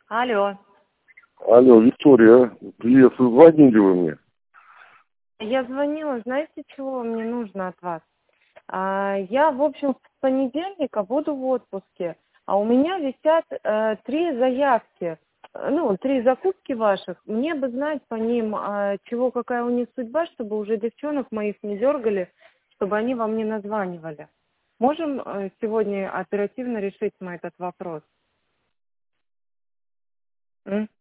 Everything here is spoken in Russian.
Алло. Алло, Виктория, приветствую, звоните вы мне. Я звонила, знаете, чего мне нужно от вас? Я, в общем, с понедельника буду в отпуске, а у меня висят 3 заявки, 3 закупки ваших. Мне бы знать по ним, чего, какая у них судьба, чтобы уже девчонок моих не дергали, чтобы они вам не названивали. Можем сегодня оперативно решить мы этот вопрос?